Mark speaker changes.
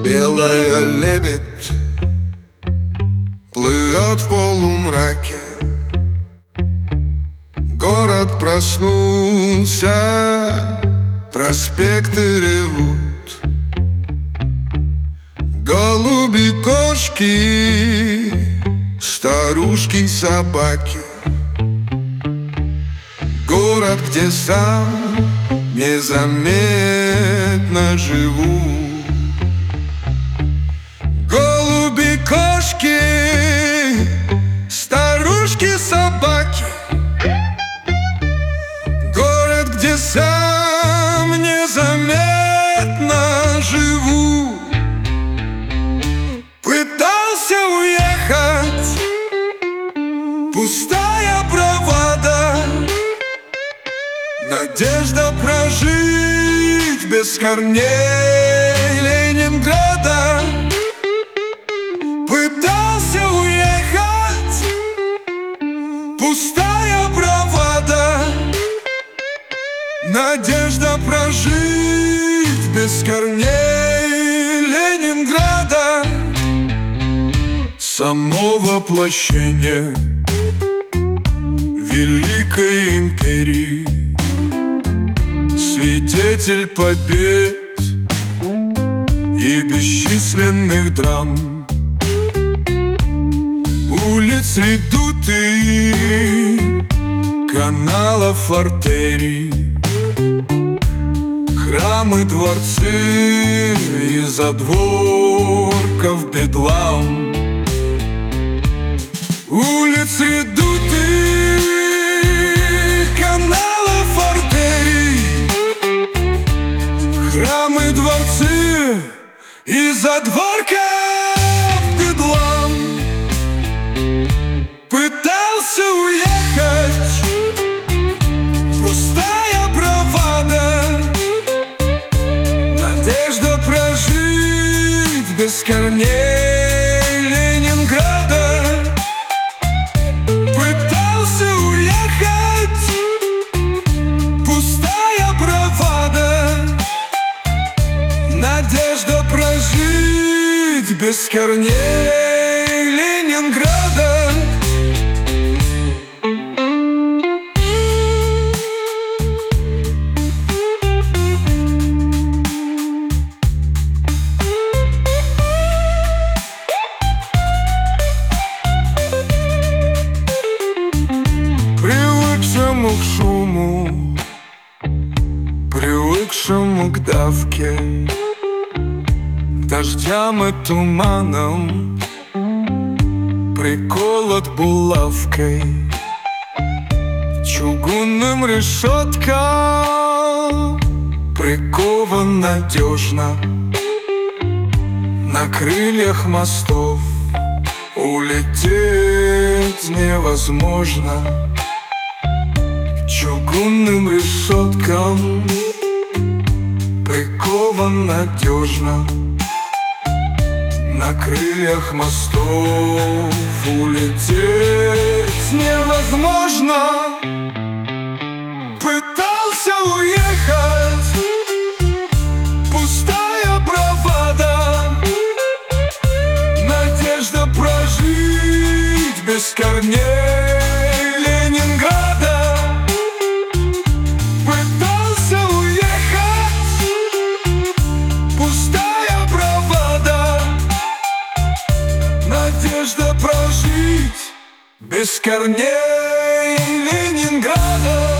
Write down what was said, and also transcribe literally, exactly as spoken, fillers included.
Speaker 1: белая лебедь плывет в полумраке. Город проснулся, проспекты ревут, голуби, кошки, старушки, собаки. Город, где сам незаметно живу. Голуби, кошки, старушки, собаки. Город, где сам незаметно живу. Пытался уехать, пустая бравада, надежда прожить без корней Ленинграда. Пытался уехать, пустая бравада, надежда прожить без корней Ленинграда. Само воплощение Великой империи, свидетель побед и бесчисленных драм. Улиц редуты, каналов, артерий, храмы, дворцы и задворков бедлам. Улиц редуты, каналов, артерий, храмы, дворцы и задворков бедлам. Пытался уехать, пустая бравада, надежда прожить без корней Ленинграда. Пытался уехать, пустая бравада, надежда прожить без корней Ленинграда. Привыкшему к шуму, привыкшему к давке, дождям и туманом, приколот булавкой, чугунным решеткам прикован надежно. На крыльях мостов улететь невозможно. Чугунным решеткам прикован надежно. На крыльях мостов улететь невозможно. Пытался уехать, пустая бравада, надежда прожить без корней Ленинграда. Пытался уехать, пустая бравада, надежда прожить без корней Ленинграда.